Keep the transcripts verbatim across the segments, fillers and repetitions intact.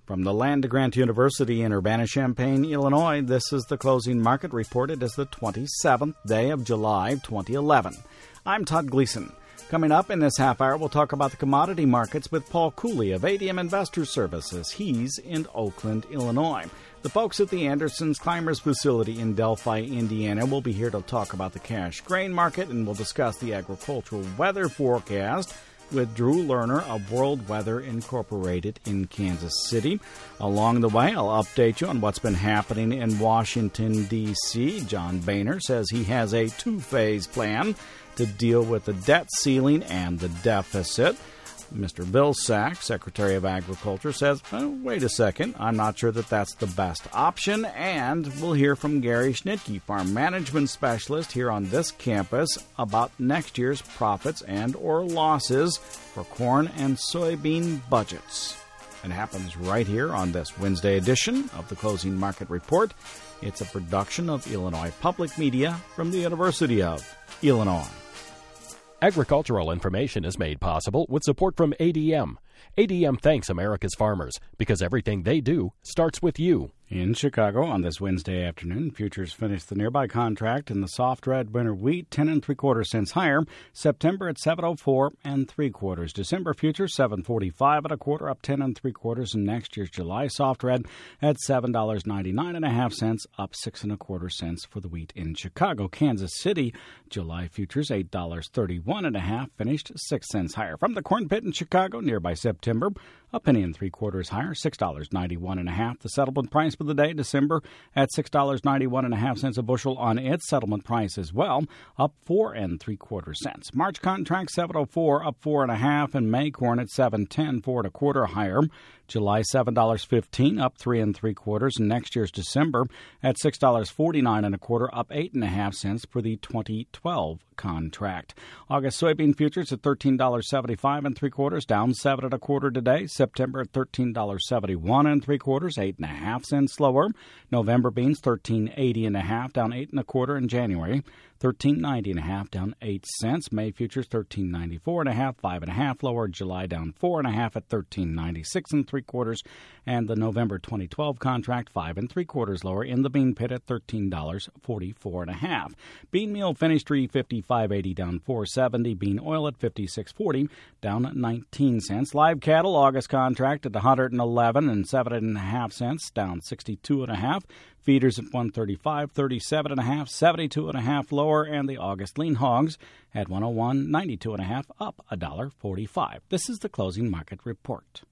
From the Land-Grant University in Urbana-Champaign, Illinois, this is the Closing Market Report. It is the twenty-seventh day of July, twenty eleven. I'm Todd Gleason. Coming up in this half hour, we'll talk about the commodity markets with Paul Cooley of A D M Investor Services. He's in Oakland, Illinois. The folks at the Andersons Climbers facility in Delphi, Indiana, will be here to talk about the cash grain market, and we'll discuss the agricultural weather forecast with Drew Lerner of World Weather Incorporated in Kansas City. Along the way, I'll update you on what's been happening in Washington, D C John Boehner says he has a two-phase plan to deal with the debt ceiling and the deficit. Mister Vilsack, Secretary of Agriculture, says, oh, wait a second, I'm not sure that that's the best option. And we'll hear from Gary Schnitke, Farm Management Specialist here on this campus, about next year's profits and or losses for corn and soybean budgets. It happens right here on this Wednesday edition of the Closing Market Report. It's a production of Illinois Public Media from the University of Illinois. Agricultural information is made possible with support from A D M. A D M thanks America's farmers because everything they do starts with you. In Chicago on this Wednesday afternoon, futures finished the nearby contract in the soft red winter wheat ten and three quarter cents higher. September at seven oh four and three quarters. December futures seven forty-five and a quarter, up ten and three quarters. And next year's July soft red at seven dollars ninety-nine and a half cents, up six and a quarter cents for the wheat in Chicago. Kansas City July futures eight dollars thirty-one and a half, finished six cents higher. From the corn pit in Chicago, nearby September, a penny and three quarters higher, six dollars ninety-one and a half. The settlement price for the day, December, at six dollars ninety-one and a half cents a bushel on its settlement price as well, up four and three quarter cents. March contract seven oh four, up four and a half, and May corn at seven ten, four and a quarter higher. July seven dollars fifteen, up three and three quarters, and next year's December at six dollars forty-nine and a quarter, up eight and a half cents for the twenty twelve contract. August soybean futures at thirteen dollars seventy-five and three quarters, down seven and a quarter today. September at thirteen dollars seventy-one and three quarters, eight and a half cents lower. November beans thirteen eighty and a half, down eight and a quarter in January. thirteen ninety and a half, down eight cents. May futures thirteen ninety-four and a half, five and a half lower. July down four and a half at thirteen ninety-six and three quarters, and the November twenty twelve contract five and three quarters lower in the bean pit at thirteen dollars forty-four and a half. Bean meal finished three fifty-five eighty, down four seventy. Bean oil at fifty-six forty, down nineteen cents. Live cattle August contract at one hundred eleven and seven and a half cents, down sixty-two and a half. Feeders at one thirty-five thirty-seven and a half, seventy-two and a half lower, and the August lean hogs at one oh one ninety-two and a half, up one dollar forty-five. This is the Closing Market Report.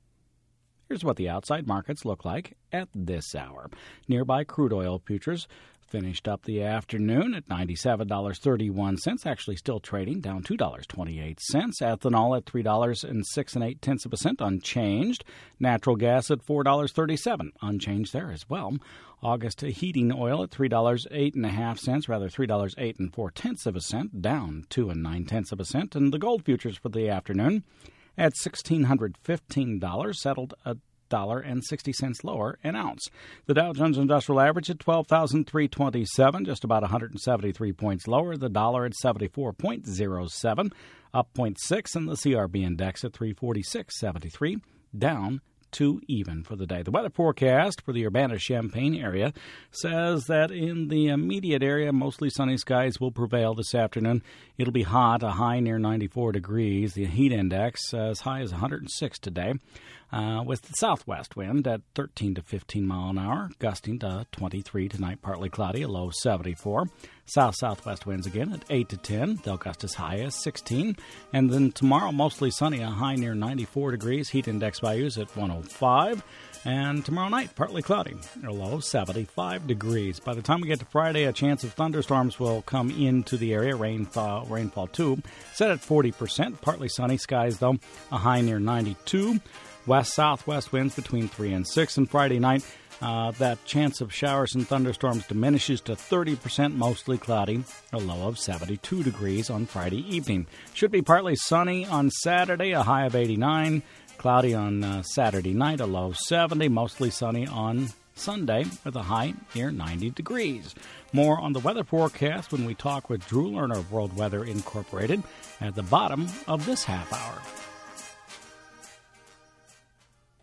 Here's what the outside markets look like at this hour. Nearby crude oil futures finished up the afternoon at ninety-seven dollars and thirty-one cents, actually still trading, down two dollars and twenty-eight cents. Ethanol at three dollars and six and eight tenths of a cent, unchanged. Natural gas at four dollars and thirty-seven cents, unchanged there as well. August heating oil at three dollars and eight and a half cents, rather three dollars and eight and four tenths of a cent, down two and nine tenths of a cent. And the gold futures for the afternoon at one thousand six hundred fifteen dollars, settled a dollar and sixty cents lower an ounce. The Dow Jones Industrial Average at twelve thousand three hundred twenty-seven, just about one hundred seventy-three points lower. The dollar at seventy-four point oh seven, up zero point six, and the C R B Index at three forty-six seventy-three, down two even for the day. The weather forecast for the Urbana-Champaign area says that in the immediate area, mostly sunny skies will prevail this afternoon. It'll be hot, a high near ninety-four degrees. The heat index uh, as high as one hundred six today, uh, with the southwest wind at thirteen to fifteen mile an hour, gusting to twenty-three tonight, partly cloudy, a low seventy-four. South-southwest winds again at eight to ten. They'll gust as high as sixteen. And then tomorrow, mostly sunny, a high near ninety-four degrees. Heat index values at one oh five. And tomorrow night, partly cloudy, a low seventy-five degrees. By the time we get to Friday, a chance of thunderstorms will come into the area. Rainfall, rainfall too, set at forty percent. Partly sunny skies, though, a high near ninety-two. West-southwest winds between three and six. And Friday night, Uh, that chance of showers and thunderstorms diminishes to thirty percent, mostly cloudy, a low of seventy-two degrees on Friday evening. Should be partly sunny on Saturday, a high of eighty-nine. Cloudy on uh, Saturday night, a low seventy. Mostly sunny on Sunday with a high near ninety degrees. More on the weather forecast when we talk with Drew Lerner of World Weather Incorporated at the bottom of this half hour.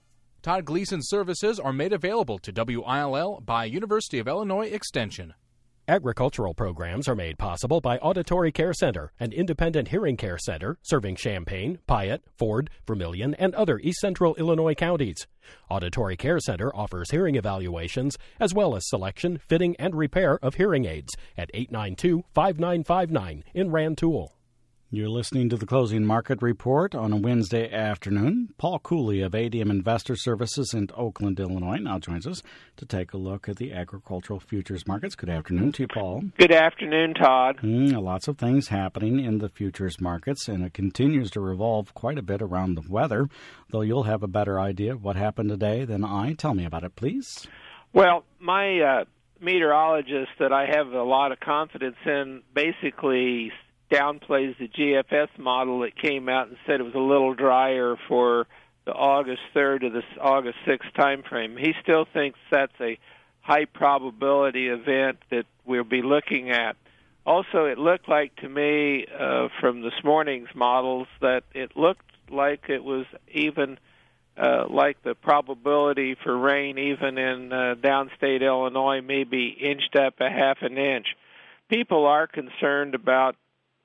Todd Gleason's services are made available to W I L L by University of Illinois Extension. Agricultural programs are made possible by Auditory Care Center, an independent hearing care center serving Champaign, Piatt, Ford, Vermilion, and other East Central Illinois counties. Auditory Care Center offers hearing evaluations as well as selection, fitting, and repair of hearing aids at eight nine two, five nine five nine in Rantoul. You're listening to the Closing Market Report on a Wednesday afternoon. Paul Cooley of A D M Investor Services in Oakland, Illinois, now joins us to take a look at the agricultural futures markets. Good afternoon to you, Paul. Good afternoon, Todd. Mm, lots of things happening in the futures markets, and it continues to revolve quite a bit around the weather, though you'll have a better idea of what happened today than I. Tell me about it, please. Well, my uh, meteorologist that I have a lot of confidence in basically downplays the G F S model that came out and said it was a little drier for the August third to the August sixth time frame. He still thinks that's a high probability event that we'll be looking at. Also, it looked like to me uh, from this morning's models that it looked like it was even uh, like the probability for rain even in uh, downstate Illinois maybe inched up a half an inch. People are concerned about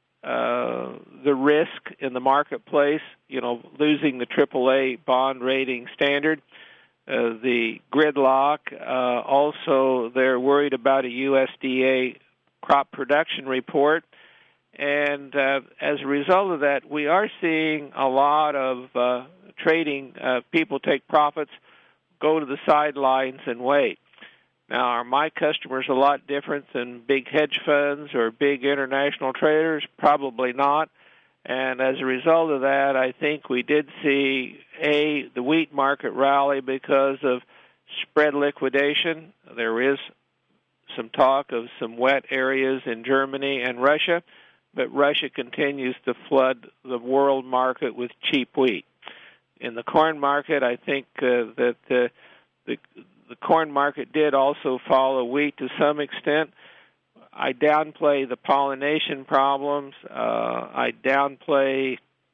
Uh, the risk in the marketplace, you know, losing the triple A bond rating standard, uh, the gridlock. Uh, also, they're worried about a U S D A crop production report. And uh, as a result of that, we are seeing a lot of uh, trading, uh, people take profits, go to the sidelines and wait. Now, are my customers a lot different than big hedge funds or big international traders? Probably not. And as a result of that, I think we did see, A, the wheat market rally because of spread liquidation. There is some talk of some wet areas in Germany and Russia, but Russia continues to flood the world market with cheap wheat. In the corn market, I think uh, that uh, the The corn market did also follow wheat to some extent. I downplay the pollination problems. Uh, I downplay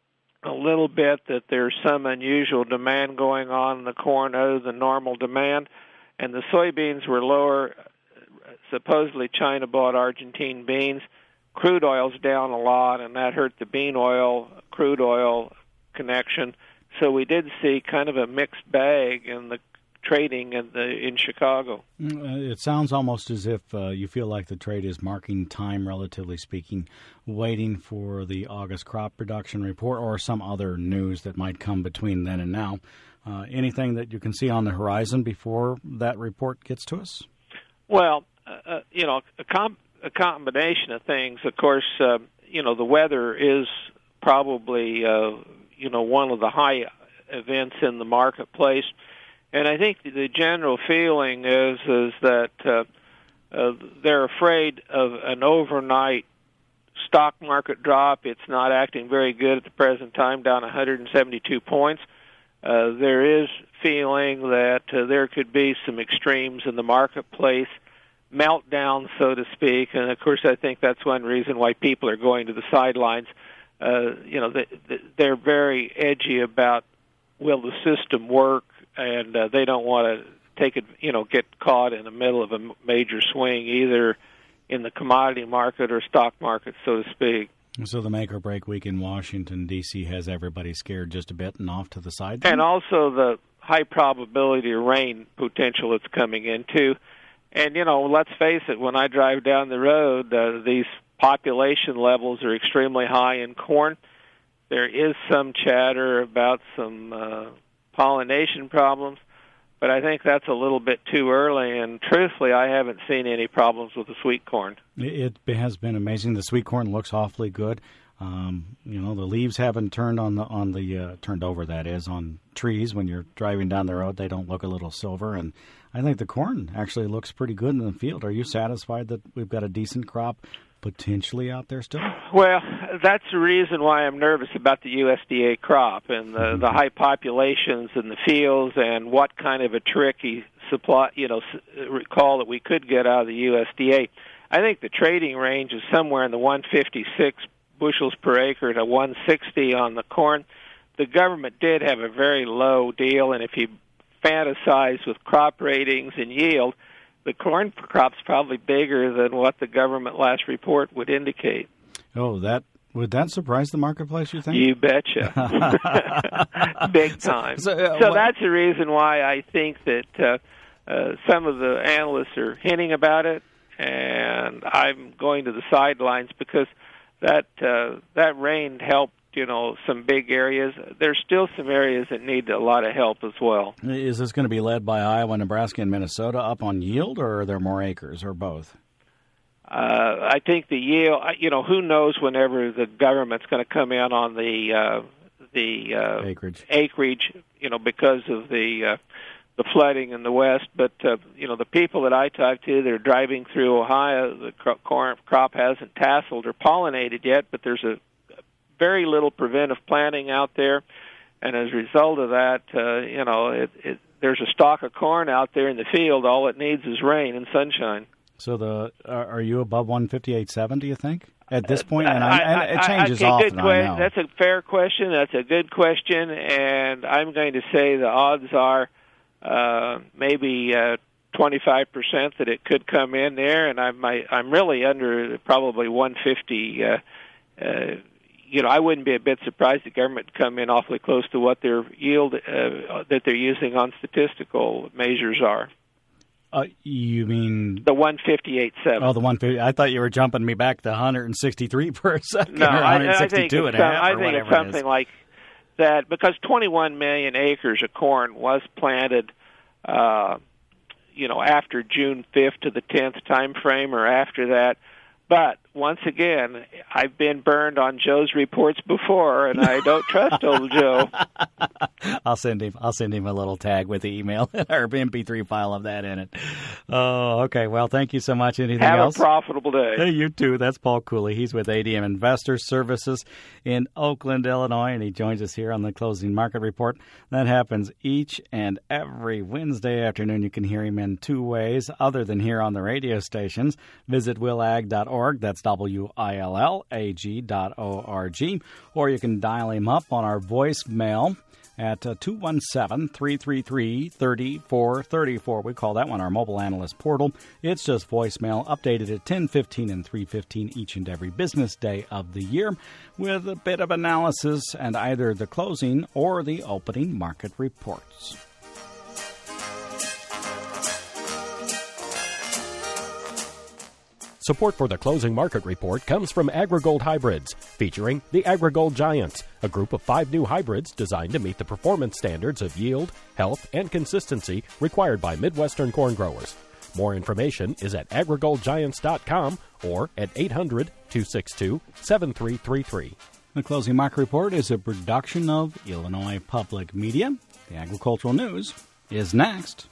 a little bit that there's some unusual demand going on in the corn other than normal demand. And the soybeans were lower. Supposedly China bought Argentine beans. Crude oil's down a lot, and that hurt the bean oil, crude oil connection. So we did see kind of a mixed bag in the trading in, the, in Chicago. It sounds almost as if uh, you feel like the trade is marking time, relatively speaking, waiting for the August crop production report or some other news that might come between then and now. Uh, anything that you can see on the horizon before that report gets to us? Well, uh, you know, a, com- a combination of things. Of course, uh, you know, the weather is probably, uh, you know, one of the high events in the marketplace. And I think the general feeling is is that uh, uh, they're afraid of an overnight stock market drop. It's not acting very good at the present time, down one hundred seventy-two points. Uh, there is feeling that uh, there could be some extremes in the marketplace, meltdown, so to speak. And, of course, I think that's one reason why people are going to the sidelines. Uh, you know, they, they're very edgy about, will the system work? And uh, they don't want to take it, you know, get caught in the middle of a major swing, either in the commodity market or stock market, so to speak. So the make or break week in Washington, D C has everybody scared just a bit and off to the side? And also the high probability of rain potential that's coming in, too. And, you know, let's face it, when I drive down the road, uh, these population levels are extremely high in corn. There is some chatter about some uh, pollination problems, but I think that's a little bit too early, and truthfully, I haven't seen any problems with the sweet corn. It has been amazing. The sweet corn looks awfully good. Um, you know, the leaves haven't turned on the on the uh, turned over. That is on trees. When you're driving down the road, they don't look a little silver, and I think the corn actually looks pretty good in the field. Are you satisfied that we've got a decent crop potentially out there still? Well, that's the reason why I'm nervous about the U S D A crop and the, mm-hmm. the high populations in the fields and what kind of a tricky supply, you know, recall that we could get out of the U S D A. I think the trading range is somewhere in the one fifty-six bushels per acre to one sixty on the corn. The government did have a very low deal, and if you fantasize with crop ratings and yield, the corn crop's probably bigger than what the government last report would indicate. Oh, that would that surprise the marketplace, you think? You betcha. Big time. So, uh, so that's the reason why I think that uh, uh, some of the analysts are hinting about it, and I'm going to the sidelines because that uh, that rain helped, you know, some big areas. There's still some areas that need a lot of help as well. Is this going to be led by Iowa, Nebraska, and Minnesota up on yield, or are there more acres, or both? Uh, I think the yield, you know, who knows whenever the government's going to come in on the uh, the uh, acreage, acreage, you know, because of the uh, the flooding in the west. But uh, you know, the people that I talk to, they're driving through Ohio. The corn crop hasn't tasseled or pollinated yet, but there's a very little preventive planting out there, and as a result of that, uh, you know, it, it, there's a stalk of corn out there in the field. All it needs is rain and sunshine. So the are you above one fifty-eight seven, do you think, at this point? And, I, I, and it changes I, I, often, good que- I know. That's a fair question. That's a good question, and I'm going to say the odds are uh, maybe uh, twenty-five percent that it could come in there, and I'm, I, I'm really under probably one fifty. Uh, uh, you know, I wouldn't be a bit surprised the government would come in awfully close to what their yield uh, that they're using on statistical measures are. Uh, you mean the one fifty-eight seven? Oh, the one fifty. I thought you were jumping me back to one sixty-three per a second. No, or I, I think it's, it's, some, I think it's something it like that because twenty-one million acres of corn was planted, uh, you know, after June fifth to the tenth time frame or after that. But once again, I've been burned on Joe's reports before, and I don't trust old Joe. I'll send him. I'll send him a little tag with the email or M P three file of that in it. Oh, okay. Well, thank you so much. Anything Have else? Have a profitable day. Hey, you too. That's Paul Cooley. He's with A D M Investor Services in Oakland, Illinois, and he joins us here on the Closing Market Report. That happens each and every Wednesday afternoon. You can hear him in two ways, other than here on the radio stations. Visit will ag dot org. That's W I L L A G dot O R G. Or you can dial him up on our voicemail at uh, two one seven, three three three, three four three four. We call that one our mobile analyst portal. It's just voicemail updated at ten fifteen and three fifteen each and every business day of the year with a bit of analysis and either the closing or the opening market reports. Support for the Closing Market Report comes from AgriGold Hybrids, featuring the AgriGold Giants, a group of five new hybrids designed to meet the performance standards of yield, health, and consistency required by Midwestern corn growers. More information is at agri gold giants dot com or at eight hundred, two six two, seven three three three. The Closing Market Report is a production of Illinois Public Media. The agricultural news is next.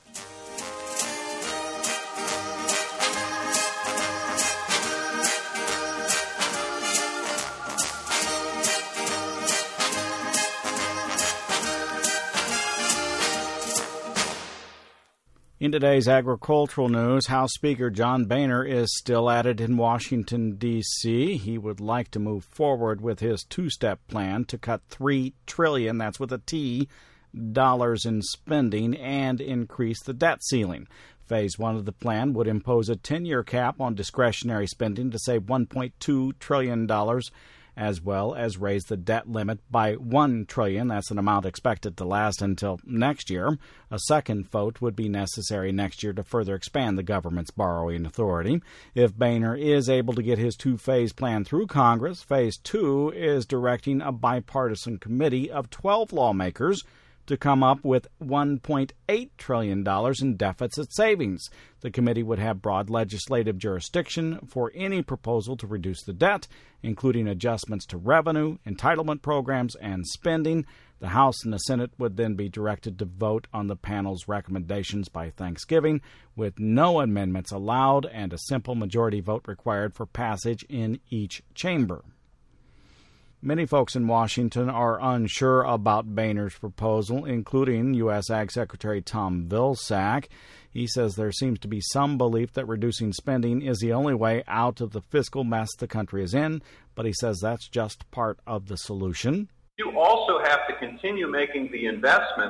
In today's agricultural news, House Speaker John Boehner is still at it in Washington, D C He would like to move forward with his two-step plan to cut three trillion dollars, that's with a T, dollars in spending and increase the debt ceiling. Phase one of the plan would impose a ten-year cap on discretionary spending to save one point two trillion dollars, as well as raise the debt limit by one trillion dollars. That's an amount expected to last until next year. A second vote would be necessary next year to further expand the government's borrowing authority. If Boehner is able to get his two-phase plan through Congress, phase two is directing a bipartisan committee of twelve lawmakers to come up with one point eight trillion dollars in deficit savings. The committee would have broad legislative jurisdiction for any proposal to reduce the debt, including adjustments to revenue, entitlement programs, and spending. The House and the Senate would then be directed to vote on the panel's recommendations by Thanksgiving, with no amendments allowed and a simple majority vote required for passage in each chamber. Many folks in Washington are unsure about Boehner's proposal, including U S Ag Secretary Tom Vilsack. He says there seems to be some belief that reducing spending is the only way out of the fiscal mess the country is in, but he says that's just part of the solution. You also have to continue making the investments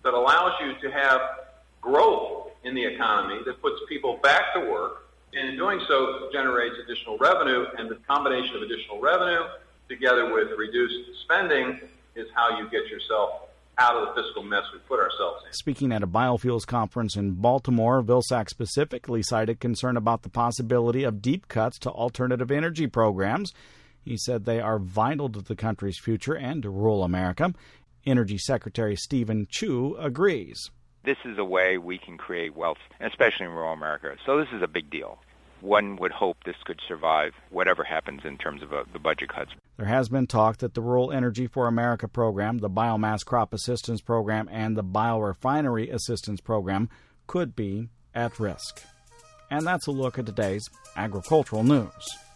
that allows you to have growth in the economy that puts people back to work, and in doing so generates additional revenue, and the combination of additional revenue together with reduced spending is how you get yourself out of the fiscal mess we put ourselves in. Speaking at a biofuels conference in Baltimore, Vilsack specifically cited concern about the possibility of deep cuts to alternative energy programs. He said they are vital to the country's future and to rural America. Energy Secretary Stephen Chu agrees. This is a way we can create wealth, especially in rural America. So this is a big deal. One would hope this could survive whatever happens in terms of uh, the budget cuts. There has been talk that the Rural Energy for America program, the Biomass Crop Assistance Program, and the Biorefinery Assistance Program could be at risk. And that's a look at today's agricultural news.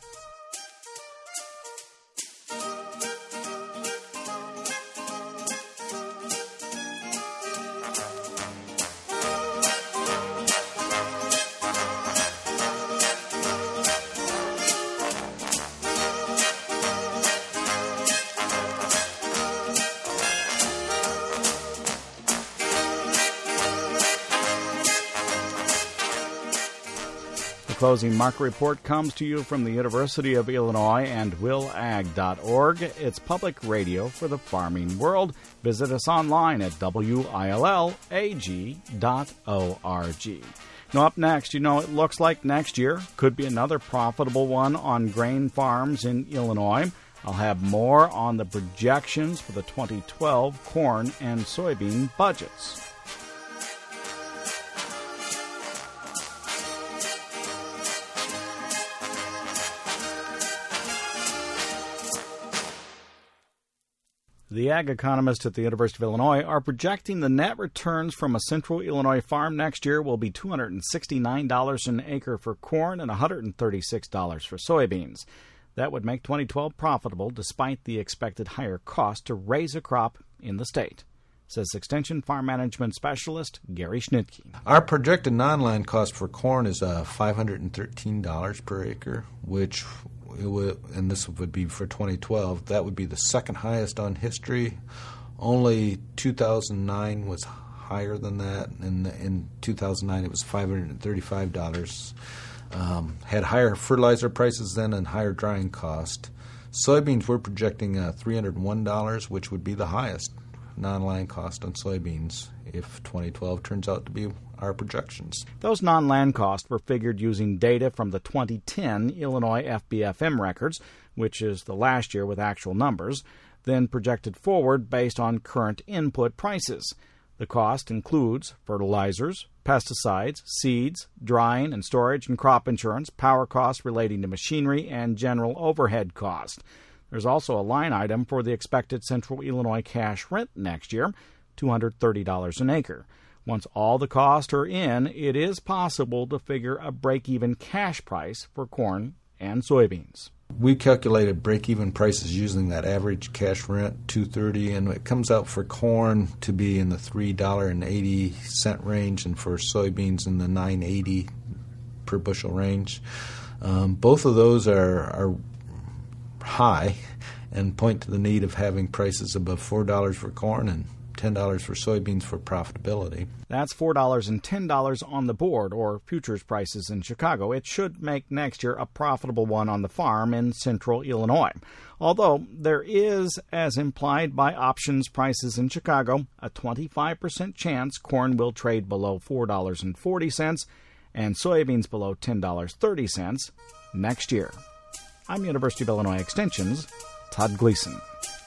Closing market report comes to you from the University of Illinois and will ag dot org. It's public radio for the farming world. Visit us online at W I L L A G dot org. Now, up next, you know, it looks like next year could be another profitable one on grain farms in Illinois. I'll have more on the projections for the twenty twelve corn and soybean budgets. The ag economists at the University of Illinois are projecting the net returns from a central Illinois farm next year will be two hundred sixty-nine dollars an acre for corn and one hundred thirty-six dollars for soybeans. That would make twenty twelve profitable despite the expected higher cost to raise a crop in the state, says Extension Farm Management Specialist Gary Schnitke. Our projected non-line cost for corn is uh, five hundred thirteen dollars per acre, which it would, and this would be for twenty twelve. That would be the second highest on history. Only two thousand nine was higher than that, and in two thousand nine it was five hundred thirty-five dollars. Um, had higher fertilizer prices then and higher drying cost. Soybeans we're projecting uh, three hundred one dollars, which would be the highest non-line cost on soybeans if twenty twelve turns out to be our projections. Those non-land costs were figured using data from the twenty ten Illinois F B F M records, which is the last year with actual numbers, then projected forward based on current input prices. The cost includes fertilizers, pesticides, seeds, drying and storage and crop insurance, power costs relating to machinery, and general overhead cost. There's also a line item for the expected Central Illinois cash rent next year, two hundred thirty dollars an acre. Once all the costs are in, it is possible to figure a break-even cash price for corn and soybeans. We calculated break-even prices using that average cash rent, two hundred thirty dollars, and it comes out for corn to be in the three dollars and eighty cents range and for soybeans in the nine dollars and eighty cents per bushel range. Um, both of those are, are high and point to the need of having prices above four dollars for corn and ten dollars for soybeans for profitability. That's four dollars and ten dollars on the board, or futures prices in Chicago. It should make next year a profitable one on the farm in central Illinois. Although there is, as implied by options prices in Chicago, a twenty-five percent chance corn will trade below four dollars and forty cents and soybeans below ten dollars and thirty cents next year. I'm University of Illinois Extension's Todd Gleason.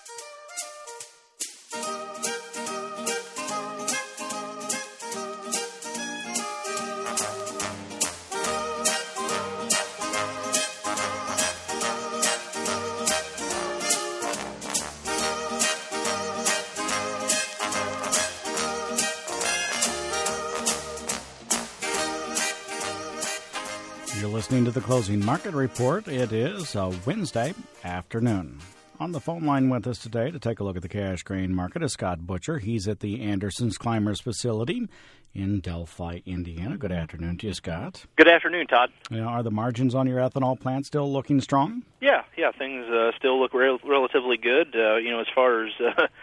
You're listening to the Closing Market Report. It is a Wednesday afternoon. On the phone line with us today to take a look at the cash grain market is Scott Butcher. He's at the Anderson's Climbers facility in Delphi, Indiana. Good afternoon to you, Scott. Good afternoon, Todd. You know, are the margins on your ethanol plant still looking strong? Yeah, yeah, things uh, still look re- relatively good. Uh, you know, as far as uh,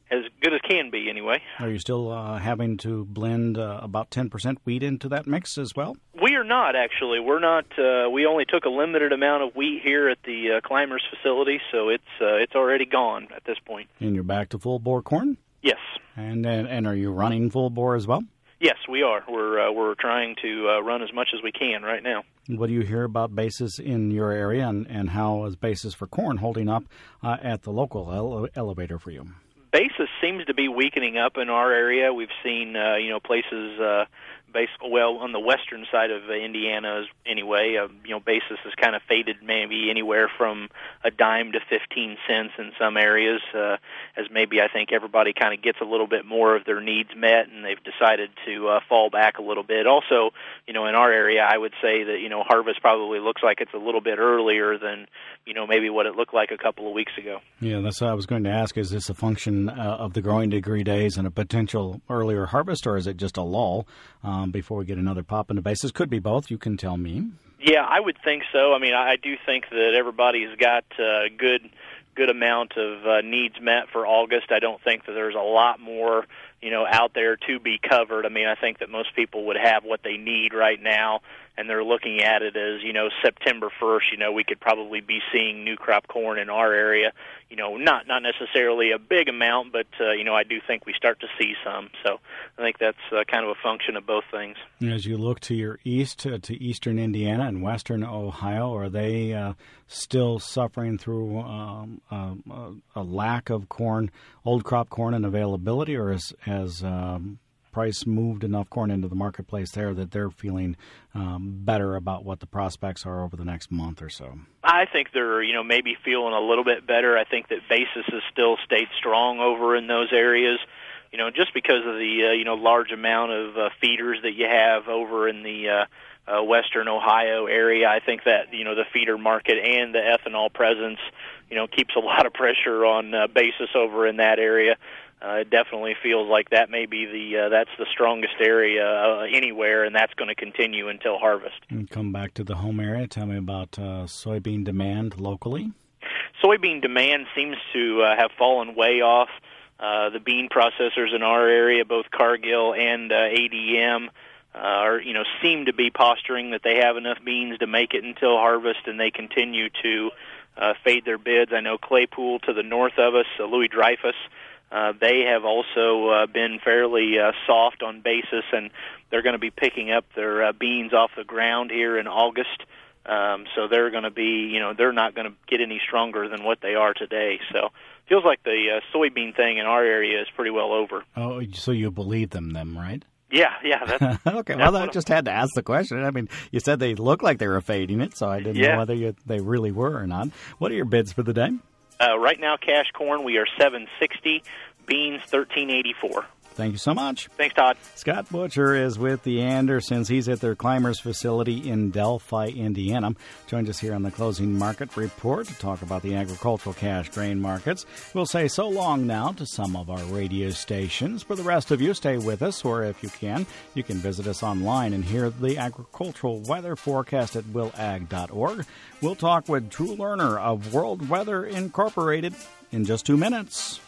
as good as can be anyway. Are you still uh, having to blend uh, about ten percent wheat into that mix as well? We are not, actually. We're not. Uh, we only took a limited amount of wheat here at the uh, Climbers facility, so it's uh, it's already gone at this point. And you're back to full bore corn? Yes. And and, and are you running full bore as well? Yes, we are. We're uh, we're trying to uh, run as much as we can right now. What do you hear about basis in your area, and, and how is basis for corn holding up uh, at the local ele- elevator for you? Basis seems to be weakening up in our area. We've seen, uh, you know, places, uh, base, well, on the western side of uh, Indiana, anyway, uh, you know, basis has kind of faded maybe anywhere from a dime to fifteen cents in some areas, uh, as maybe I think everybody kind of gets a little bit more of their needs met, and they've decided to uh, fall back a little bit. Also, you know, in our area, I would say that, you know, harvest probably looks like it's a little bit earlier than, you know, maybe what it looked like a couple of weeks ago. Yeah, that's what I was going to ask. Is this a function uh, of the growing degree days and a potential earlier harvest, or is it just a lull um, before we get another pop into basis? Could be both. You can tell me. Yeah, I would think so. I mean, I do think that everybody's got a good, good amount of uh, needs met for August. I don't think that there's a lot more, you know, out there to be covered. I mean, I think that most people would have what they need right now, and they're looking at it as, you know, September first, you know, we could probably be seeing new crop corn in our area. You know, not not necessarily a big amount, but, uh, you know, I do think we start to see some. So I think that's uh, kind of a function of both things. As you look to your east, uh, to eastern Indiana and western Ohio, are they uh, still suffering through um, uh, a lack of corn, old crop corn and availability, or has, has um, price moved enough corn into the marketplace there that they're feeling um, better about what the prospects are over the next month or so? I think they're, you know, maybe feeling a little bit better. I think that basis has still stayed strong over in those areas, you know, just because of the, uh, you know, large amount of uh, feeders that you have over in the uh, uh, western Ohio area. I think that, you know, the feeder market and the ethanol presence, you know, keeps a lot of pressure on uh, basis over in that area. Uh, it definitely feels like that may be the uh, that's the strongest area uh, anywhere, and that's going to continue until harvest. And come back to the home area. Tell me about uh, soybean demand locally. Soybean demand seems to uh, have fallen way off. Uh, the bean processors in our area, both Cargill and uh, A D M, uh, are you know seem to be posturing that they have enough beans to make it until harvest, and they continue to uh, fade their bids. I know Claypool to the north of us, uh, Louis Dreyfus. Uh, they have also uh, been fairly uh, soft on basis, and they're going to be picking up their uh, beans off the ground here in August. Um, so they're going to be, you know, they're not going to get any stronger than what they are today. So it feels like the uh, soybean thing in our area is pretty well over. Oh, so you believe them then, right? Yeah, yeah. That's, okay, well, I just had to ask the question. I mean, you said they looked like they were fading it, so I didn't yeah. know whether you, they really were or not. What are your bids for the day? Uh, right now, cash corn, we are seven sixty, beans thirteen eighty-four. Thank you so much. Thanks, Todd. Scott Butcher is with the Andersons. He's at their Climbers facility in Delphi, Indiana. Joined us here on the Closing Market Report to talk about the agricultural cash grain markets. We'll say so long now to some of our radio stations. For the rest of you, stay with us, or if you can, you can visit us online and hear the agricultural weather forecast at will ag dot org. We'll talk with Drew Lerner of World Weather Incorporated in just two minutes.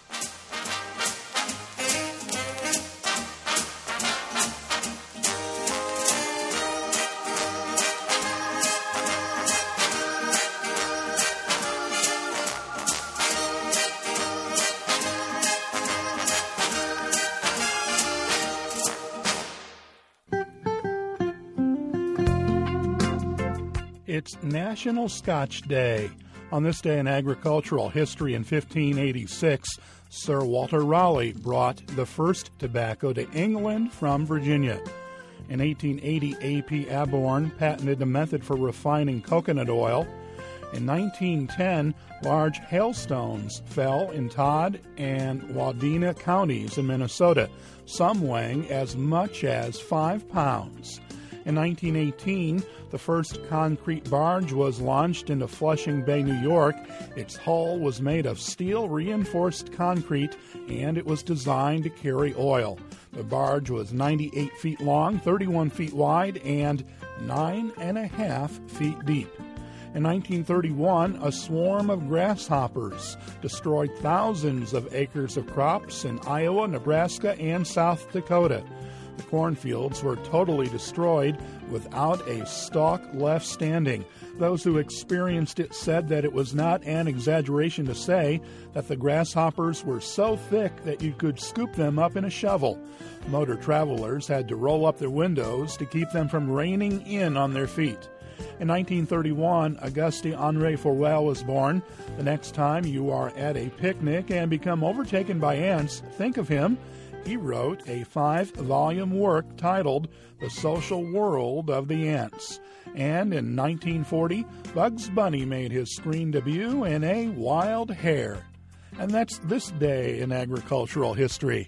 It's National Scotch Day. On this day in agricultural history in fifteen eighty-six, Sir Walter Raleigh brought the first tobacco to England from Virginia. In eighteen eighty, A P Aborn patented a method for refining coconut oil. In nineteen ten, large hailstones fell in Todd and Wadena counties in Minnesota, some weighing as much as five pounds. In nineteen eighteen, the first concrete barge was launched into Flushing Bay, New York. Its hull was made of steel-reinforced concrete, and it was designed to carry oil. The barge was ninety-eight feet long, thirty-one feet wide, and nine and a half feet deep. In nineteen thirty-one, a swarm of grasshoppers destroyed thousands of acres of crops in Iowa, Nebraska, and South Dakota. The cornfields were totally destroyed without a stalk left standing. Those who experienced it said that it was not an exaggeration to say that the grasshoppers were so thick that you could scoop them up in a shovel. Motor travelers had to roll up their windows to keep them from raining in on their feet. In nineteen thirty-one, Auguste Henri Forel was born. The next time you are at a picnic and become overtaken by ants, think of him. He wrote a five-volume work titled The Social World of the Ants. And in nineteen forty, Bugs Bunny made his screen debut in A Wild Hare. And that's this day in agricultural history.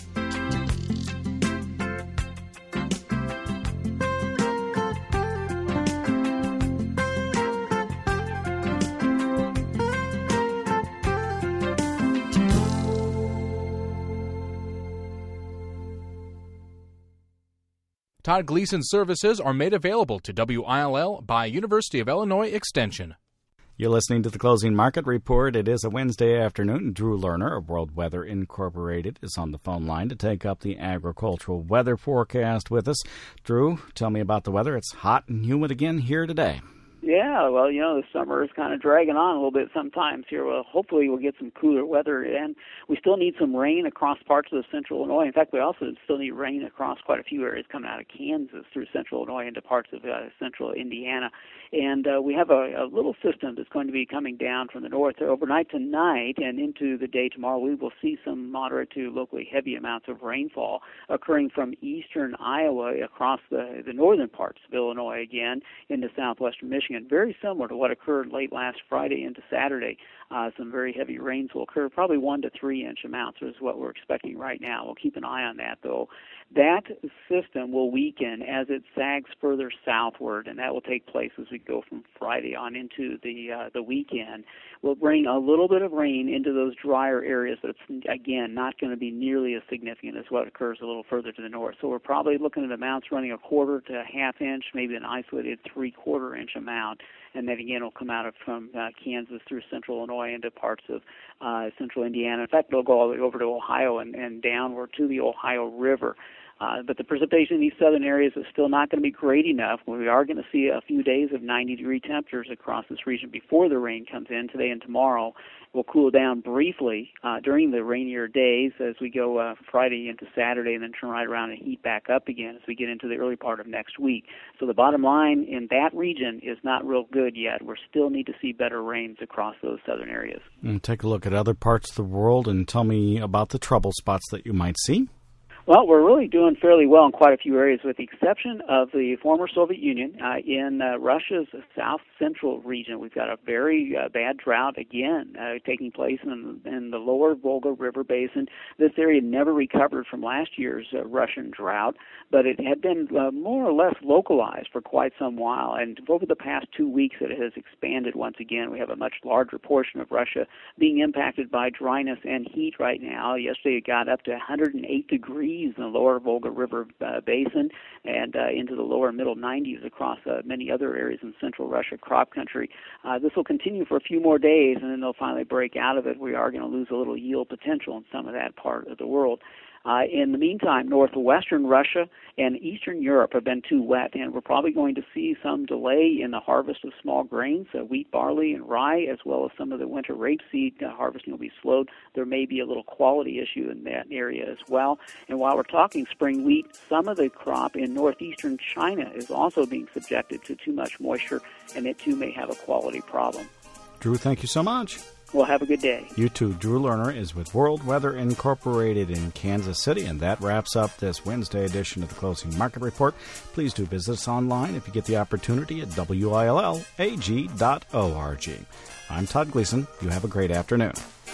Todd Gleason services are made available to W I L L by University of Illinois Extension. You're listening to the Closing Market Report. It is a Wednesday afternoon. Drew Lerner of World Weather Incorporated is on the phone line to take up the agricultural weather forecast with us. Drew, tell me about the weather. It's hot and humid again here today. Yeah, well, you know, the summer is kind of dragging on a little bit sometimes here. Well, hopefully we'll get some cooler weather, and we still need some rain across parts of central Illinois. In fact, we also still need rain across quite a few areas coming out of Kansas through central Illinois into parts of uh, central Indiana. And uh, we have a, a little system that's going to be coming down from the north overnight tonight and into the day tomorrow. We will see some moderate to locally heavy amounts of rainfall occurring from eastern Iowa across the, the northern parts of Illinois again into southwestern Michigan. Very similar to what occurred late last Friday into Saturday. Uh, some very heavy rains will occur, probably one to three inch amounts is what we're expecting right now. We'll keep an eye on that, though. That system will weaken as it sags further southward, and that will take place as we go from Friday on into the uh, the weekend. We'll bring a little bit of rain into those drier areas, but it's, again, not going to be nearly as significant as what occurs a little further to the north. So we're probably looking at amounts running a quarter to a half inch, maybe an isolated three-quarter inch amount. And then again, it'll come out of from uh, Kansas through central Illinois into parts of uh, central Indiana. In fact, it'll go all the way over to Ohio and, and downward to the Ohio River. Uh, but the precipitation in these southern areas is still not going to be great enough. We are going to see a few days of ninety-degree temperatures across this region before the rain comes in today and tomorrow. We'll cool down briefly uh, during the rainier days as we go uh, Friday into Saturday and then turn right around and heat back up again as we get into the early part of next week. So the bottom line in that region is not real good yet. We still need to see better rains across those southern areas. And take a look at other parts of the world and tell me about the trouble spots that you might see. Well, we're really doing fairly well in quite a few areas, with the exception of the former Soviet Union. Uh, in uh, Russia's south-central region, we've got a very uh, bad drought again uh, taking place in, in the lower Volga River basin. This area never recovered from last year's uh, Russian drought, but it had been uh, more or less localized for quite some while. And over the past two weeks, it has expanded once again. We have a much larger portion of Russia being impacted by dryness and heat right now. Yesterday, it got up to one hundred eight degrees in the lower Volga River uh, basin and uh, into the lower middle nineties across uh, many other areas in central Russia crop country. Uh, this will continue for a few more days, and then they'll finally break out of it. We are going to lose a little yield potential in some of that part of the world. Uh, in the meantime, northwestern Russia and eastern Europe have been too wet, and we're probably going to see some delay in the harvest of small grains, uh, wheat, barley, and rye, as well as some of the winter rapeseed uh, harvesting will be slowed. There may be a little quality issue in that area as well. And while we're talking spring wheat, some of the crop in northeastern China is also being subjected to too much moisture, and it too may have a quality problem. Drew, thank you so much. Well, have a good day. You too. Drew Lerner is with World Weather Incorporated in Kansas City, and that wraps up this Wednesday edition of the Closing Market Report. Please do visit us online if you get the opportunity at W I L L A G dot org. I'm Todd Gleason. You have a great afternoon.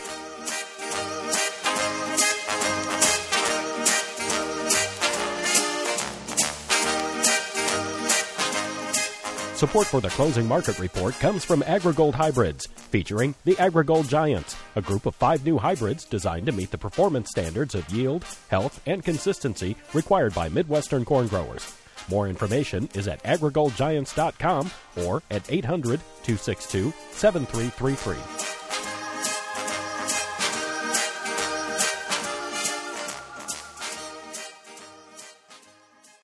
Support for the Closing Market Report comes from AgriGold Hybrids, featuring the AgriGold Giants, a group of five new hybrids designed to meet the performance standards of yield, health, and consistency required by Midwestern corn growers. More information is at agrigold giants dot com or at eight hundred, two six two, seven three three three.